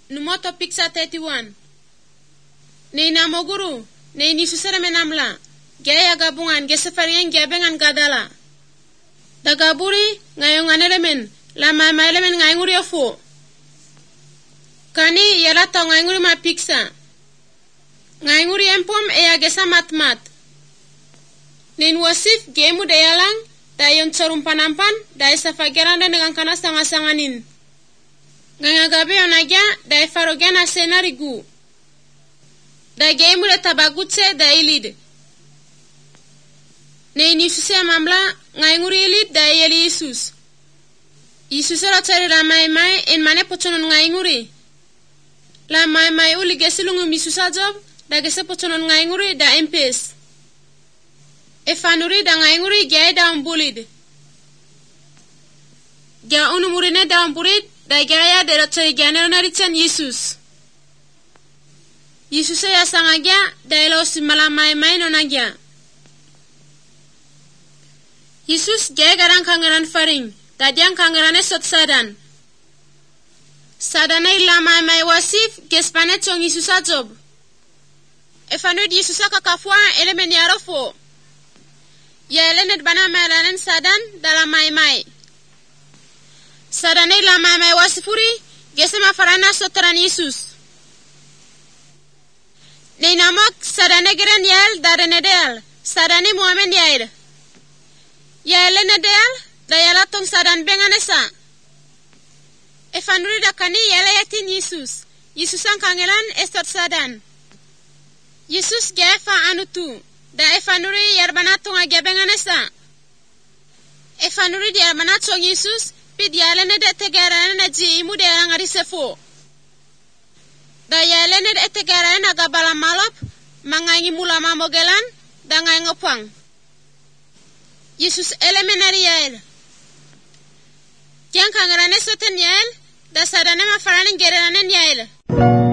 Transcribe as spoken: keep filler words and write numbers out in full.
Numoto Picture thirty-one. Neina moguru, neini susere menamla. Gaya gabungan gesefarian gabengan gadala. Dagaburi ngayongan elemen, lama ma elemen ngaynguri ofo. Kani yalato ngaynguri ma picture. Ngaynguri empom eya gesa matmat. Nen wasif gemu dayalang, dayon sorum panampan, day safageranda dengan kana sanga-sanganin. Ngangagabe onagya, day farogena senarigu. Da gemu de tabagutse da ilid. Nen Yesus mamla, ngaynguri ilid da yeli Yesus. Yesus ratari la mai mai en mane pochonon ngaynguri. La mai mai uli gesilungu misusa job, da gese pochonon ngaynguri da empes. Efanuri da ngaynguri gaya da umbulid. Gya unumurine da umburid da gaya de ratari gyanero narichan Yesus. Yesus ya sangagya da elosi malamai mai nonagya. Yesus gaya garang kangaran faring, da diang kangarane sot sadan. Sadana ila mai mai wasif gespane chong Yesus ajob. Efanuri Yesus kakafua elemen yarofo. Ya elenet bana melanen sadan dalam mai mai. Sadane ila mai mai wasifuri gesema farana sotaran Yesus. Nei namak sadane geren yel darene del, sadane muamen yair. Ya elene del da yalatong sadan benganesa. Efanuri da kani yele yatin Yesus. Yesusan kangelan estot sadan. Yesus gefa anutu. Da efanuri yarbanatung agyabenganesa. Efanuri di yarbanatong Yesus pid yalene de tegarane na ji imu de angarisefo. Da yalene de tegarane na gabala malop mangangi mula mamogelan da ngayngopang. Yesus elemenari yael. Kian kangarane soten yael da sadane mafaranin gereranen yael.